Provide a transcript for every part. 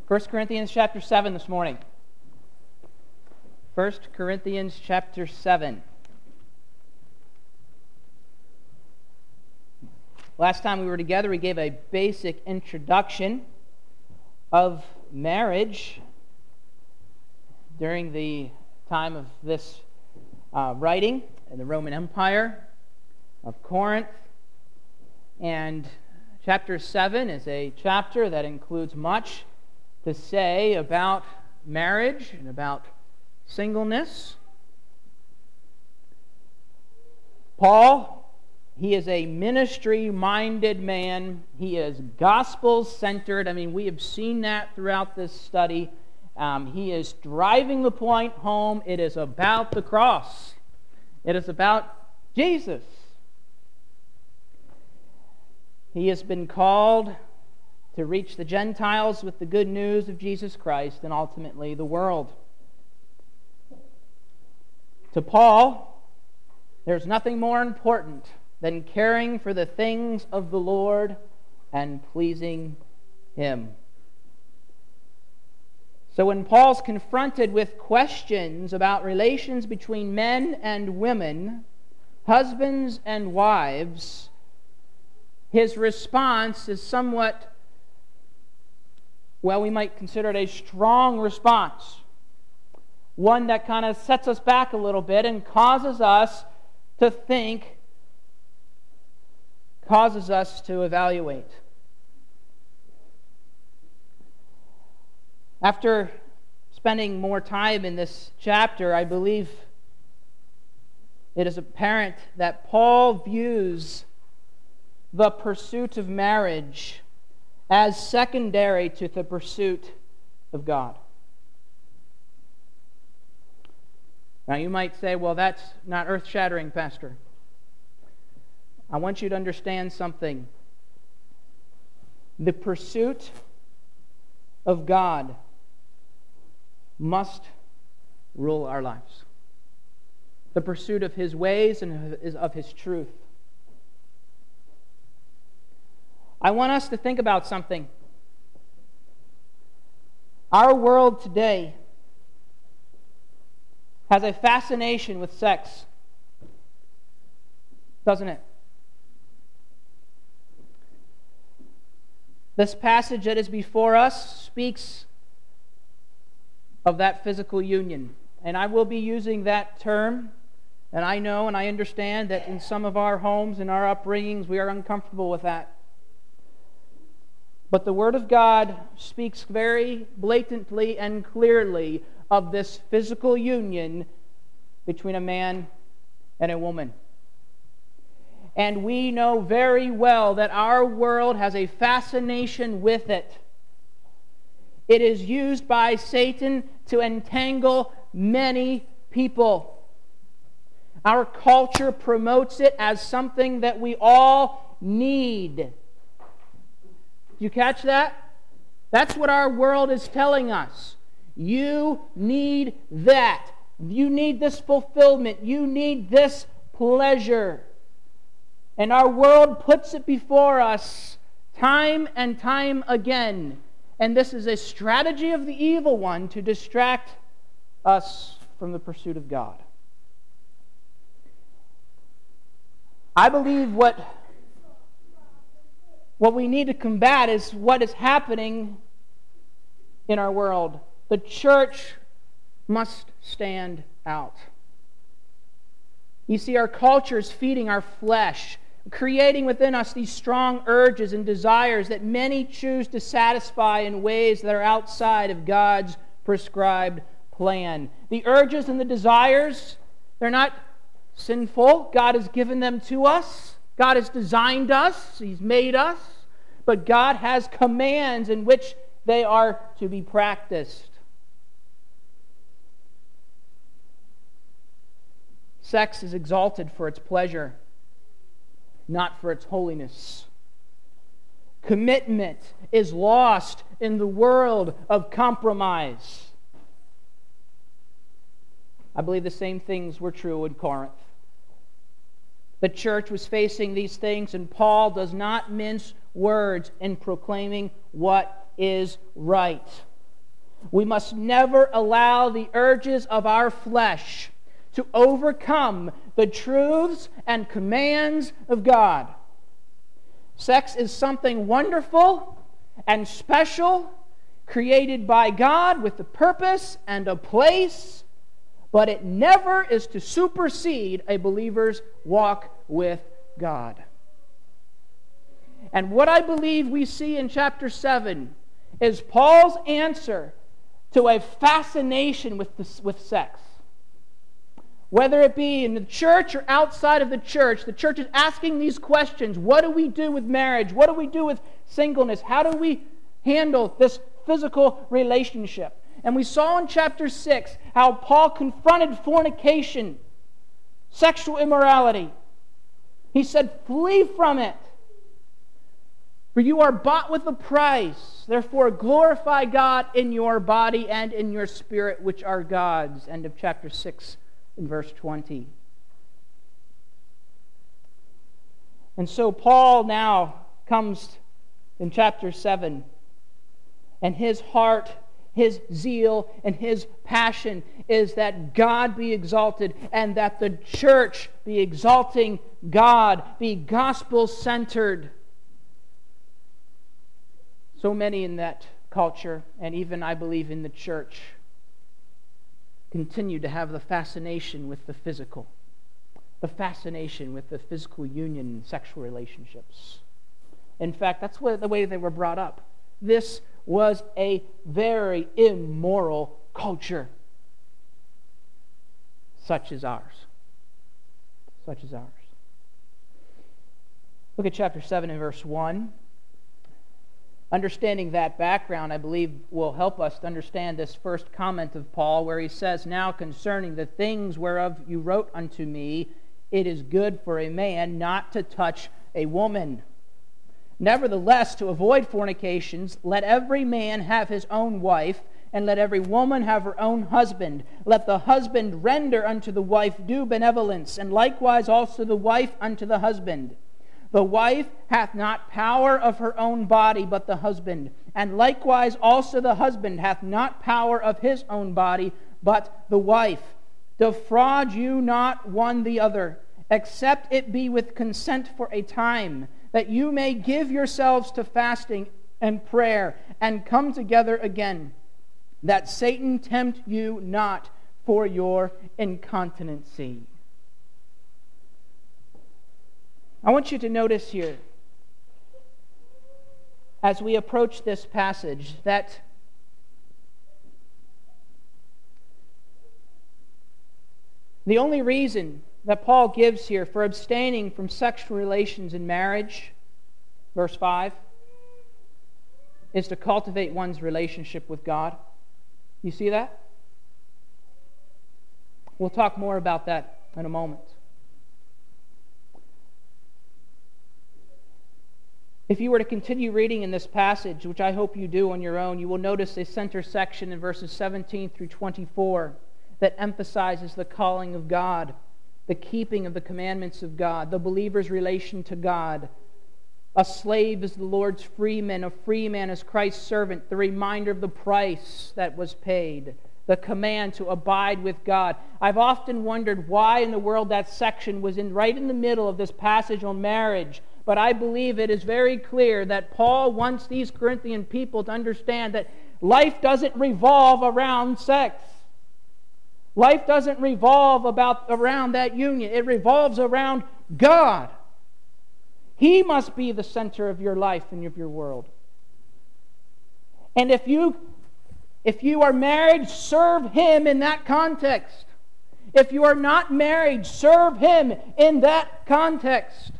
1 Corinthians chapter 7 this morning. 1 Corinthians chapter 7. Last time we were together, we gave a basic introduction of marriage during the time of this writing in the Roman Empire of Corinth. And chapter 7 is a chapter that includes much to say about marriage and about singleness. Paul, he is a ministry-minded man. He is gospel-centered. We have seen that throughout this study. He is driving the point home. It is about the cross. It is about Jesus. He has been called to reach the Gentiles with the good news of Jesus Christ and ultimately the world. To Paul, there's nothing more important than caring for the things of the Lord and pleasing Him. So when Paul's confronted with questions about relations between men and women, husbands and wives, his response is somewhat, we might consider it a strong response. One that kind of sets us back a little bit and causes us to think, causes us to evaluate. After spending more time in this chapter, I believe it is apparent that Paul views the pursuit of marriage as secondary to the pursuit of God. Now you might say, that's not earth-shattering, Pastor. I want you to understand something. The pursuit of God must rule our lives. The pursuit of His ways and of His truth. I want us to think about something. Our world today has a fascination with sex, doesn't it? This passage that is before us speaks of that physical union. And I will be using that term. And I know and I understand that in some of our homes and our upbringings, we are uncomfortable with that. But the Word of God speaks very blatantly and clearly of this physical union between a man and a woman. And we know very well that our world has a fascination with it. It is used by Satan to entangle many people. Our culture promotes it as something that we all need. You catch that? That's what our world is telling us. You need that. You need this fulfillment. You need this pleasure. And our world puts it before us time and time again. And this is a strategy of the evil one to distract us from the pursuit of God. I believe what we need to combat is what is happening in our world. The church must stand out. You see, our culture is feeding our flesh, creating within us these strong urges and desires that many choose to satisfy in ways that are outside of God's prescribed plan. The urges and the desires, they're not sinful. God has given them to us. God has designed us. He's made us. But God has commands in which they are to be practiced. Sex is exalted for its pleasure, not for its holiness. Commitment is lost in the world of compromise. I believe the same things were true in Corinth. The church was facing these things, and Paul does not mince words in proclaiming what is right. We must never allow the urges of our flesh to overcome the truths and commands of God. Sex is something wonderful and special, created by God with a purpose and a place, but it never is to supersede a believer's walk with God. And what I believe we see in chapter 7 is Paul's answer to a fascination with sex. Whether it be in the church or outside of the church is asking these questions. What do we do with marriage? What do we do with singleness? How do we handle this physical relationship? And we saw in chapter 6 how Paul confronted fornication, sexual immorality. He said, flee from it. For you are bought with a price. Therefore glorify God in your body and in your spirit, which are God's. End of chapter 6 in verse 20. And so Paul now comes in chapter 7, and his heart, his zeal, and his passion is that God be exalted and that the church be exalting God, be gospel-centered. So many in that culture, and even I believe in the church, continue to have the fascination with the physical, the fascination with the physical union and sexual relationships. In fact, that's the way they were brought up. This was a very immoral culture, such as ours. Such as ours. Look at chapter 7 and verse 1. Understanding that background, I believe, will help us to understand this first comment of Paul, where he says, now concerning the things whereof you wrote unto me, it is good for a man not to touch a woman. Nevertheless, to avoid fornications, let every man have his own wife, and let every woman have her own husband. Let the husband render unto the wife due benevolence, and likewise also the wife unto the husband. The wife hath not power of her own body, but the husband. And likewise also the husband hath not power of his own body, but the wife. Defraud you not one the other, except it be with consent for a time, that you may give yourselves to fasting and prayer, and come together again, that Satan tempt you not for your incontinency. I want you to notice here, as we approach this passage, that the only reason that Paul gives here for abstaining from sexual relations in marriage, verse 5, is to cultivate one's relationship with God. You see that? We'll talk more about that in a moment. If you were to continue reading in this passage, which I hope you do on your own, you will notice a center section in verses 17 through 24 that emphasizes the calling of God, the keeping of the commandments of God, the believer's relation to God. A slave is the Lord's freeman, a free man is Christ's servant, the reminder of the price that was paid, the command to abide with God. I've often wondered why in the world that section was right in the middle of this passage on marriage. But I believe it is very clear that Paul wants these Corinthian people to understand that life doesn't revolve around sex. Life doesn't revolve around that union. It revolves around God. He must be the center of your life and of your world. And if you are married, serve Him in that context. If you are not married, serve Him in that context.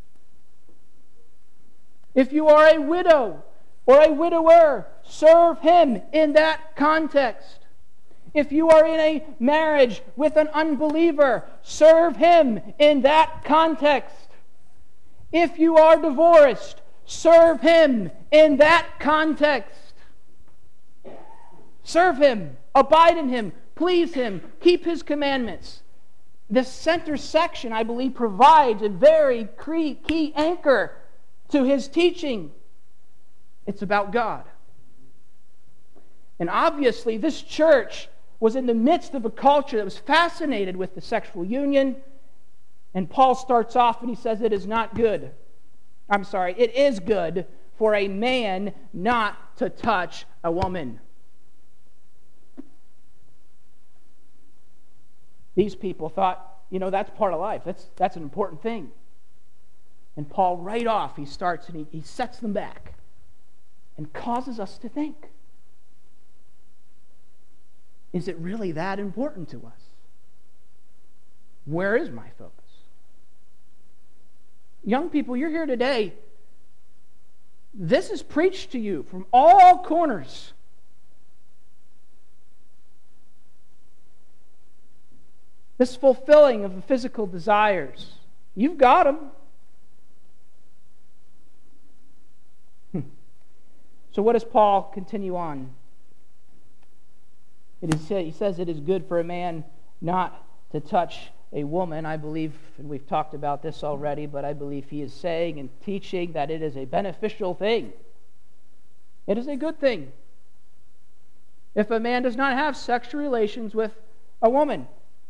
If you are a widow or a widower, serve Him in that context. If you are in a marriage with an unbeliever, serve Him in that context. If you are divorced, serve Him in that context. Serve Him, abide in Him, please Him, keep His commandments. This center section, I believe, provides a very key anchor to his teaching. It's about God. And obviously, this church was in the midst of a culture that was fascinated with the sexual union. And Paul starts off and he says it is not good. It is good for a man not to touch a woman. These people thought, that's part of life. That's an important thing. And Paul, right off, he starts and he sets them back and causes us to think. Is it really that important to us? Where is my focus? Young people, you're here today. This is preached to you from all corners. This fulfilling of the physical desires. You've got them. So what does Paul continue on? He says it is good for a man not to touch a woman. I believe, and we've talked about this already, but I believe he is saying and teaching that it is a beneficial thing. It is a good thing if a man does not have sexual relations with a woman.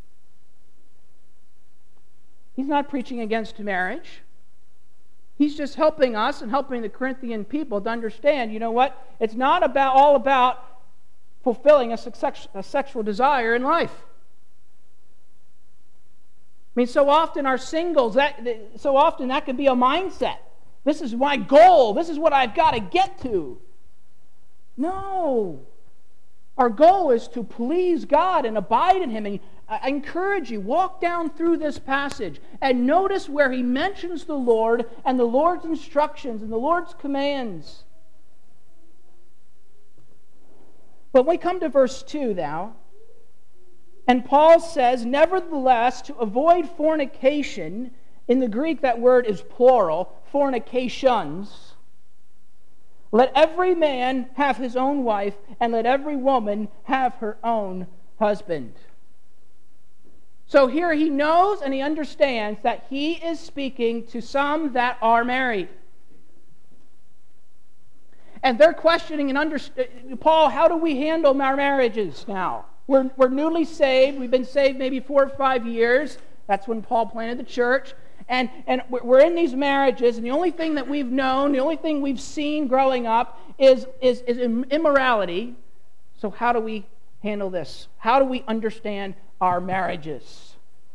He's not preaching against marriage. He's just helping us and helping the Corinthian people to understand, it's not all about fulfilling a sexual desire in life. So often our singles, that can be a mindset. This is my goal. This is what I've got to get to. No. Our goal is to please God and abide in Him. And I encourage you, walk down through this passage and notice where he mentions the Lord and the Lord's instructions and the Lord's commands. But we come to verse 2 now, and Paul says, nevertheless, to avoid fornication, in the Greek that word is plural, fornications, let every man have his own wife, and let every woman have her own husband. So here he knows and he understands that he is speaking to some that are married. And they're questioning and understanding, Paul, how do we handle our marriages now? We're newly saved. We've been saved maybe 4 or 5 years. That's when Paul planted the church. And we're in these marriages, and the only thing that we've known, the only thing we've seen growing up is immorality. So how do we handle this? How do we understand our marriages?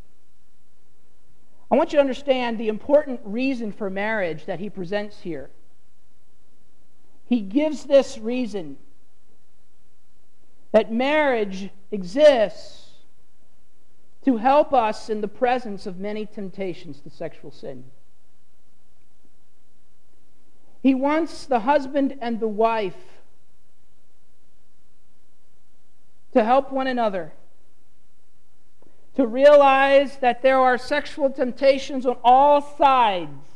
I want you to understand the important reason for marriage that he presents here. He gives this reason that marriage exists to help us in the presence of many temptations to sexual sin. He wants the husband and the wife to help one another, to realize that there are sexual temptations on all sides.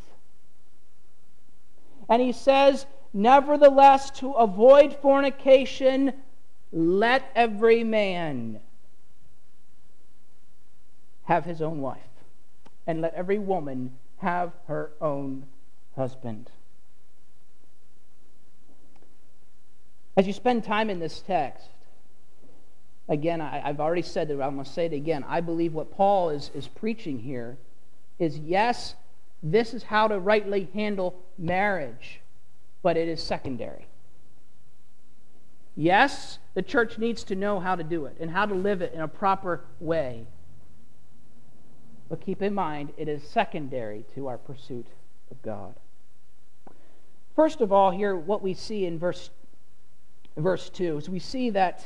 And he says, nevertheless, to avoid fornication, let every man have his own wife, and let every woman have her own husband. As you spend time in this text, again, I've already said it, I'm going to say it again. I believe what Paul is preaching here is, yes, this is how to rightly handle marriage, but it is secondary. Yes, the church needs to know how to do it and how to live it in a proper way. But keep in mind, it is secondary to our pursuit of God. First of all, here, what we see in verse 2 is we see that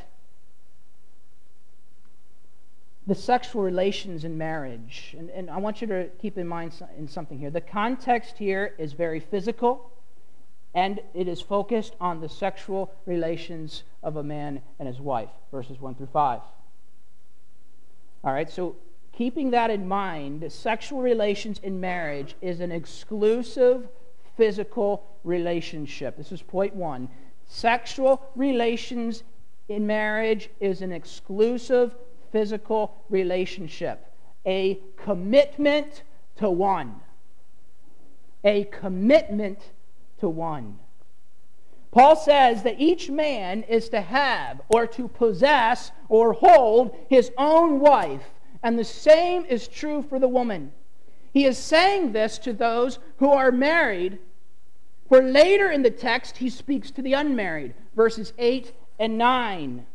the sexual relations in marriage, and I want you to keep in mind something here. The context here is very physical, and it is focused on the sexual relations of a man and his wife, verses 1 through 5. All right, so keeping that in mind, sexual relations in marriage is an exclusive physical relationship. This is point 1. Sexual relations in marriage is an exclusive physical relationship. A commitment to one. A commitment to one. Paul says that each man is to have or to possess or hold his own wife, and the same is true for the woman. He is saying this to those who are married, for later in the text he speaks to the unmarried, verses 8 and 9.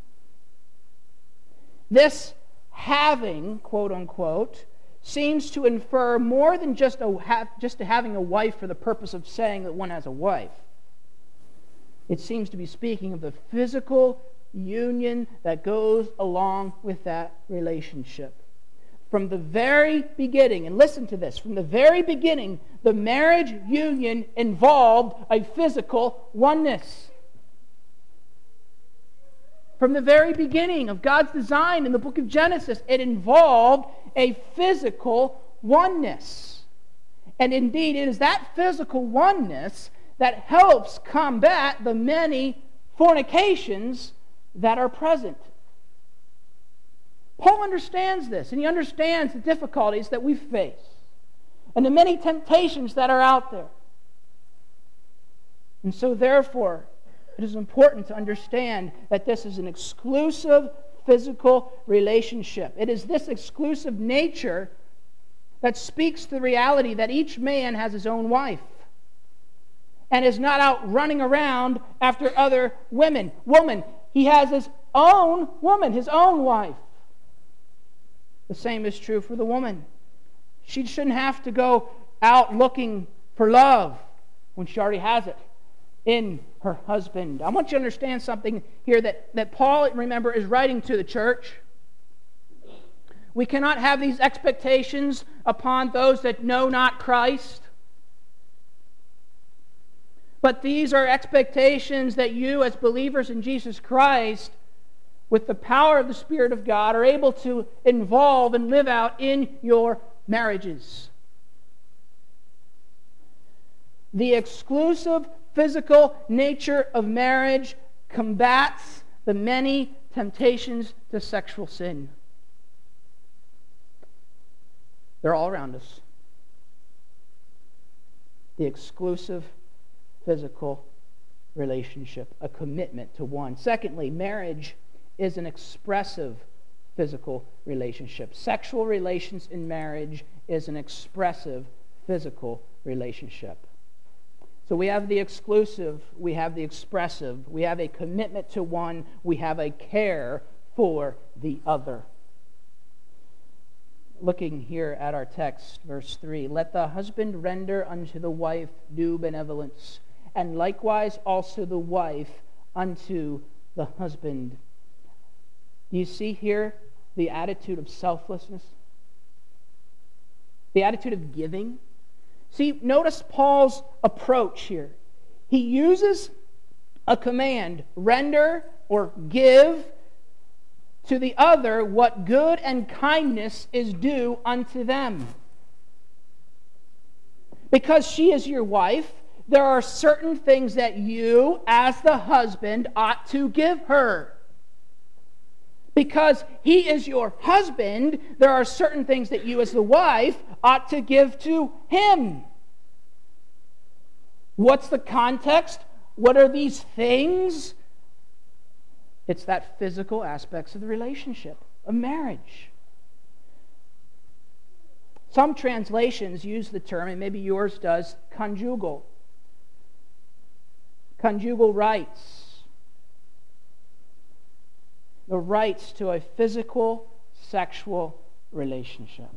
This having, quote unquote, seems to infer more than just having a wife for the purpose of saying that one has a wife. It seems to be speaking of the physical union that goes along with that relationship. From the very beginning, and listen to this, from the very beginning, the marriage union involved a physical oneness. From the very beginning of God's design in the book of Genesis, it involved a physical oneness. And indeed, it is that physical oneness that helps combat the many fornications that are present. Paul understands this, and he understands the difficulties that we face and the many temptations that are out there. And so, therefore, it is important to understand that this is an exclusive physical relationship. It is this exclusive nature that speaks to the reality that each man has his own wife and is not out running around after other women. He has his own woman, his own wife. The same is true for the woman. She shouldn't have to go out looking for love when she already has it in her husband. I want you to understand something here that Paul, remember, is writing to the church. We cannot have these expectations upon those that know not Christ. But these are expectations that you, as believers in Jesus Christ, with the power of the Spirit of God, are able to involve and live out in your marriages. The exclusive physical nature of marriage combats the many temptations to sexual sin. They're all around us. The exclusive physical relationship, a commitment to one. Secondly, marriage is an expressive physical relationship. Sexual relations in marriage is an expressive physical relationship. So we have the exclusive, we have the expressive, we have a commitment to one, we have a care for the other. Looking here at our text, verse 3, let the husband render unto the wife due benevolence, and likewise also the wife unto the husband. Do you see here the attitude of selflessness? The attitude of giving? See, notice Paul's approach here. He uses a command, render or give to the other what good and kindness is due unto them. Because she is your wife, there are certain things that you, as the husband, ought to give her. Because he is your husband, there are certain things that you, as the wife, ought to give to him. What's the context? What are these things? It's that physical aspects of the relationship, of marriage. Some translations use the term, and maybe yours does, conjugal. Conjugal rights. The rights to a physical, sexual relationship.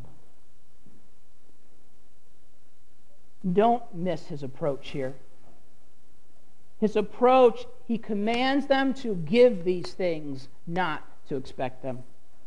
Don't miss his approach here. His approach, he commands them to give these things, not to expect them.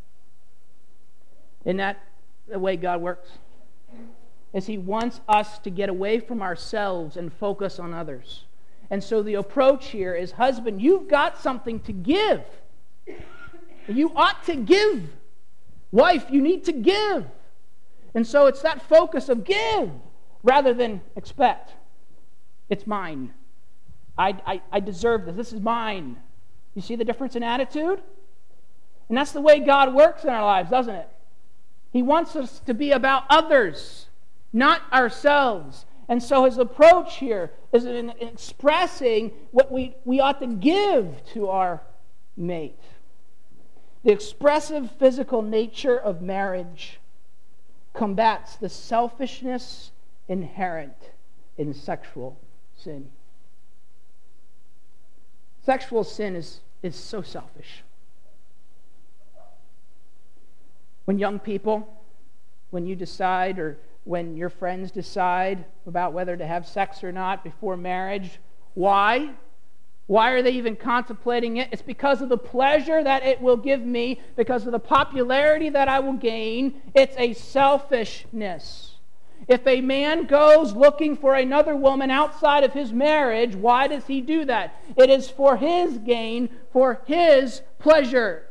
Isn't that the way God works? Is he wants us to get away from ourselves and focus on others. And so the approach here is, husband, you've got something to give. You ought to give. Wife, you need to give. And so it's that focus of give rather than expect. It's mine. I deserve this. This is mine. You see the difference in attitude? And that's the way God works in our lives, doesn't it? He wants us to be about others, not ourselves. And so his approach here is in expressing what we ought to give to our mate. The expressive physical nature of marriage combats the selfishness inherent in sexual sin. Sexual sin is so selfish. When young people, when you decide or when your friends decide about whether to have sex or not before marriage, why? Why are they even contemplating it? It's because of the pleasure that it will give me, because of the popularity that I will gain. It's a selfishness. If a man goes looking for another woman outside of his marriage, why does he do that? It is for his gain, for his pleasure.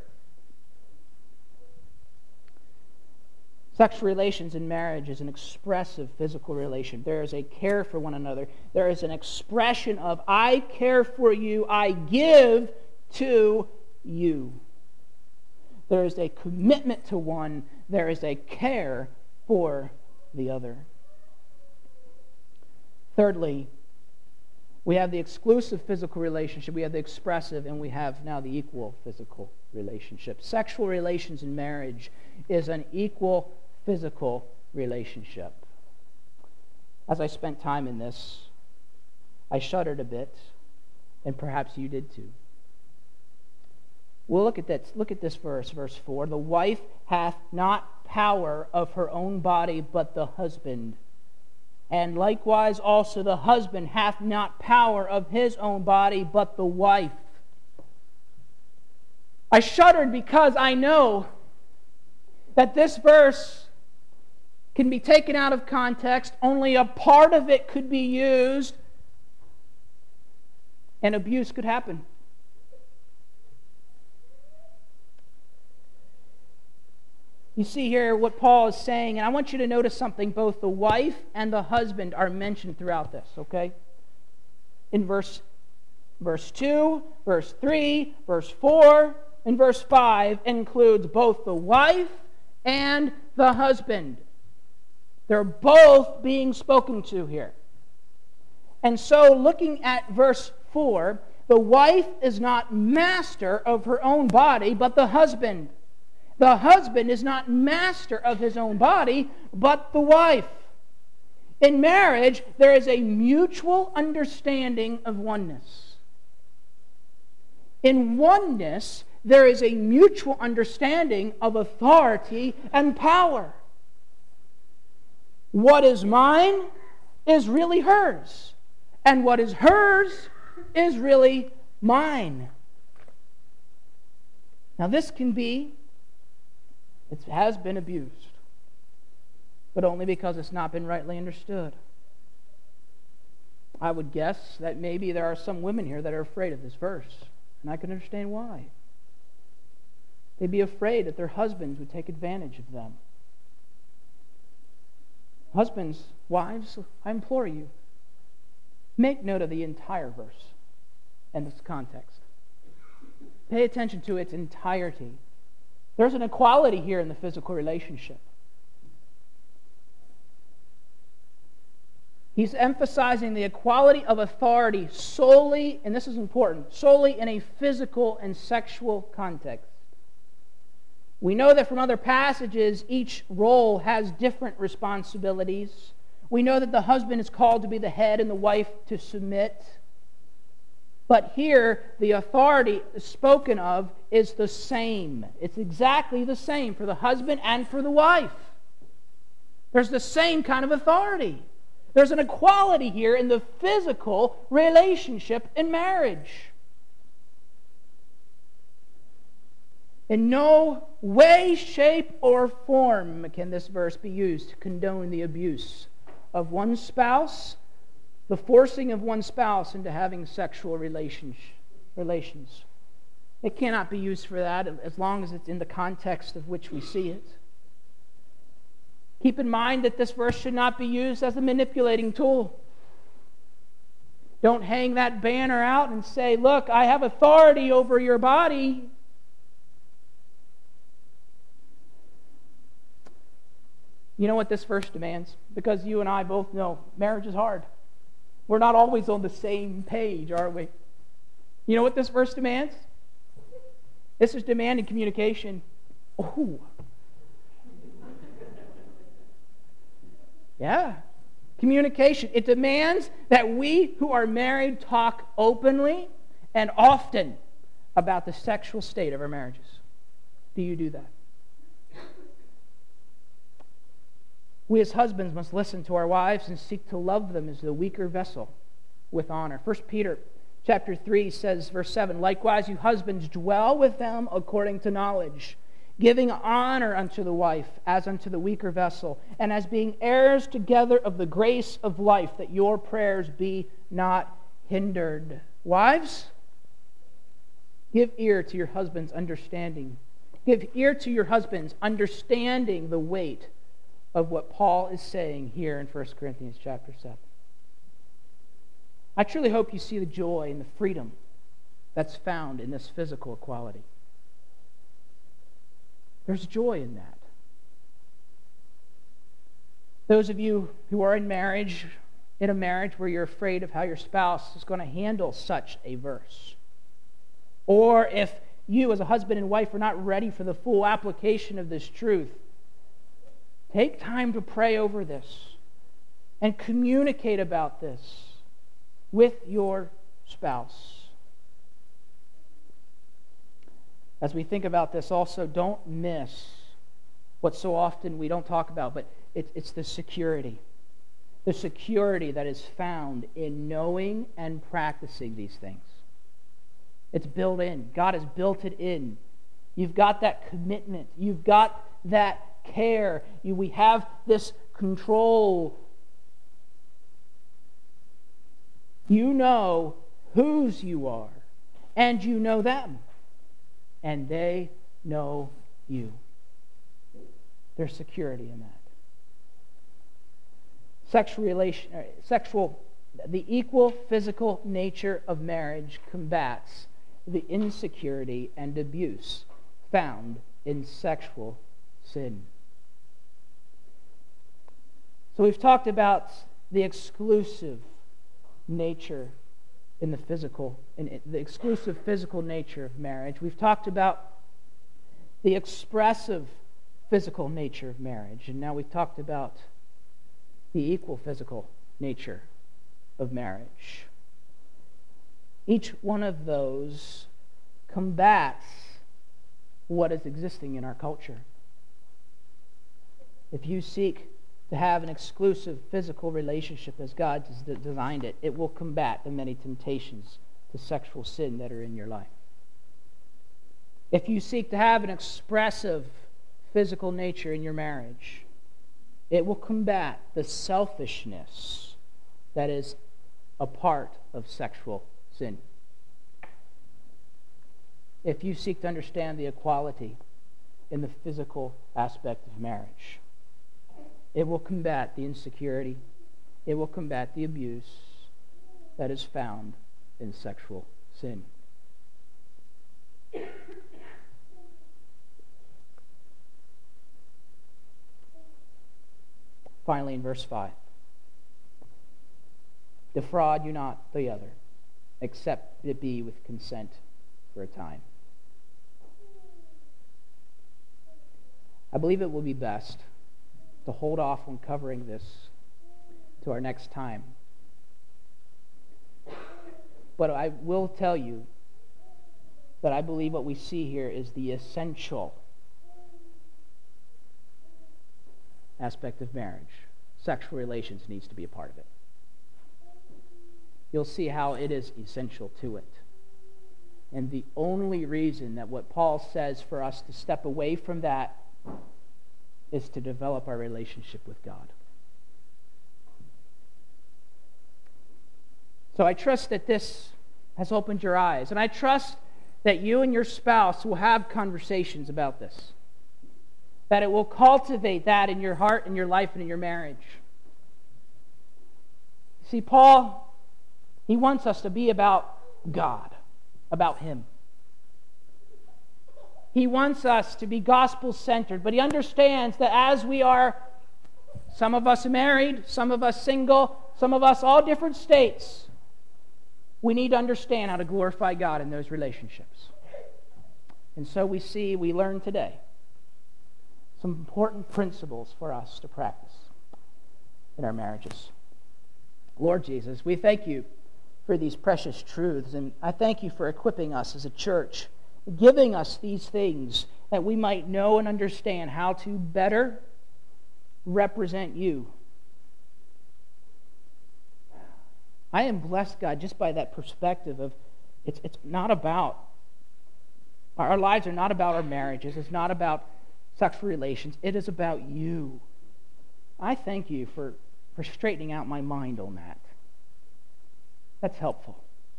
Sexual relations in marriage is an expressive physical relation. There is a care for one another. There is an expression of, I care for you, I give to you. There is a commitment to one. There is a care for the other. Thirdly, we have the exclusive physical relationship, we have the expressive, and we have now the equal physical relationship. Sexual relations in marriage is an equal physical relationship. As I spent time in this, I shuddered a bit, and perhaps you did too. Well, look at this. Look at this verse 4. The wife hath not power of her own body, but the husband. And likewise also the husband hath not power of his own body, but the wife. I shuddered because I know that this verse can be taken out of context. Only a part of it could be used, and abuse could happen. You see here what Paul is saying, and I want you to notice something. Both the wife and the husband are mentioned throughout this, okay? In verse 2, verse 3, verse 4, and verse 5 includes both the wife and the husband. They're both being spoken to here. And so, looking at verse 4, the wife is not master of her own body, but the husband. The husband is not master of his own body, but the wife. In marriage, there is a mutual understanding of oneness. In oneness, there is a mutual understanding of authority and power. What is mine is really hers, and what is hers is really mine. Now this it has been abused, but only because it's not been rightly understood. I would guess that maybe there are some women here that are afraid of this verse, and I can understand why. They'd be afraid that their husbands would take advantage of them. Husbands, wives, I implore you, make note of the entire verse and its context. Pay attention to its entirety. There's an equality here in the physical relationship. He's emphasizing the equality of authority solely, and this is important, solely in a physical and sexual context. We know that from other passages, each role has different responsibilities. We know that the husband is called to be the head and the wife to submit. But here, the authority spoken of is the same. It's exactly the same for the husband and for the wife. There's the same kind of authority. There's an equality here in the physical relationship in marriage. In no way, shape, or form can this verse be used to condone the abuse of one spouse, the forcing of one spouse into having sexual relations. It cannot be used for that as long as it's in the context of which we see it. Keep in mind that this verse should not be used as a manipulating tool. Don't hang that banner out and say, look, I have authority over your body. You know what this verse demands? Because you and I both know marriage is hard. We're not always on the same page, are we? You know what this verse demands? This is demanding communication. Oh. Yeah. Communication. It demands that we who are married talk openly and often about the sexual state of our marriages. Do you do that? We as husbands must listen to our wives and seek to love them as the weaker vessel with honor. 1 Peter chapter 3 says, verse 7, "Likewise, you husbands, dwell with them according to knowledge, giving honor unto the wife as unto the weaker vessel, and as being heirs together of the grace of life, that your prayers be not hindered." Wives, give ear to your husband's understanding. Give ear to your husband's understanding the weight of what Paul is saying here in 1 Corinthians chapter 7. I truly hope you see the joy and the freedom that's found in this physical equality. There's joy in that. Those of you who are in a marriage where you're afraid of how your spouse is going to handle such a verse, or if you as a husband and wife are not ready for the full application of this truth, take time to pray over this and communicate about this with your spouse. As we think about this also, don't miss what so often we don't talk about, but it's the security. The security that is found in knowing and practicing these things. It's built in. God has built it in. You've got that commitment. You've got that care. We have this control. You know whose you are, and you know them, and they know you. There's security in that. The equal physical nature of marriage combats the insecurity and abuse found in sexual sin. So we've talked about the exclusive nature in the exclusive physical nature of marriage. We've talked about the expressive physical nature of marriage, and now we've talked about the equal physical nature of marriage. Each one of those combats what is existing in our culture. If you seek to have an exclusive physical relationship as God has designed it, it will combat the many temptations to sexual sin that are in your life. If you seek to have an expressive physical nature in your marriage, it will combat the selfishness that is a part of sexual sin. If you seek to understand the equality in the physical aspect of marriage, it will combat the insecurity. It will combat the abuse that is found in sexual sin. Finally, in verse 5, defraud you not the other, except it be with consent for a time. I believe it will be best to hold off on covering this to our next time. But I will tell you that I believe what we see here is the essential aspect of marriage. Sexual relations needs to be a part of it. You'll see how it is essential to it. And the only reason that what Paul says for us to step away from that is to develop our relationship with God. So I trust that this has opened your eyes, and I trust that you and your spouse will have conversations about this, that it will cultivate that in your heart, in your life, and in your marriage. See, Paul, he wants us to be about God, about Him. He wants us to be gospel-centered, but he understands that as we are Some of us are married, some of us single, some of us all different states. We need to understand how to glorify God in those relationships. And so we learn today some important principles for us to practice in our marriages. Lord Jesus, we thank you for these precious truths, and I thank you for equipping us as a church, giving us these things that we might know and understand how to better represent you. I am blessed, God, just by that perspective of it's not about, our lives are not about our marriages, it's not about sexual relations, it is about you. I thank you for straightening out my mind on that. That's helpful.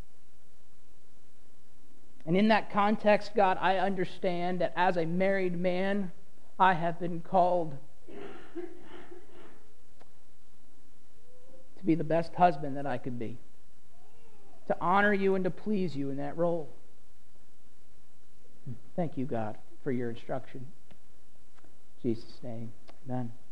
And in that context, God, I understand that as a married man, I have been called to be the best husband that I could be, to honor you and to please you in that role. Thank you, God, for your instruction. In Jesus' name, amen.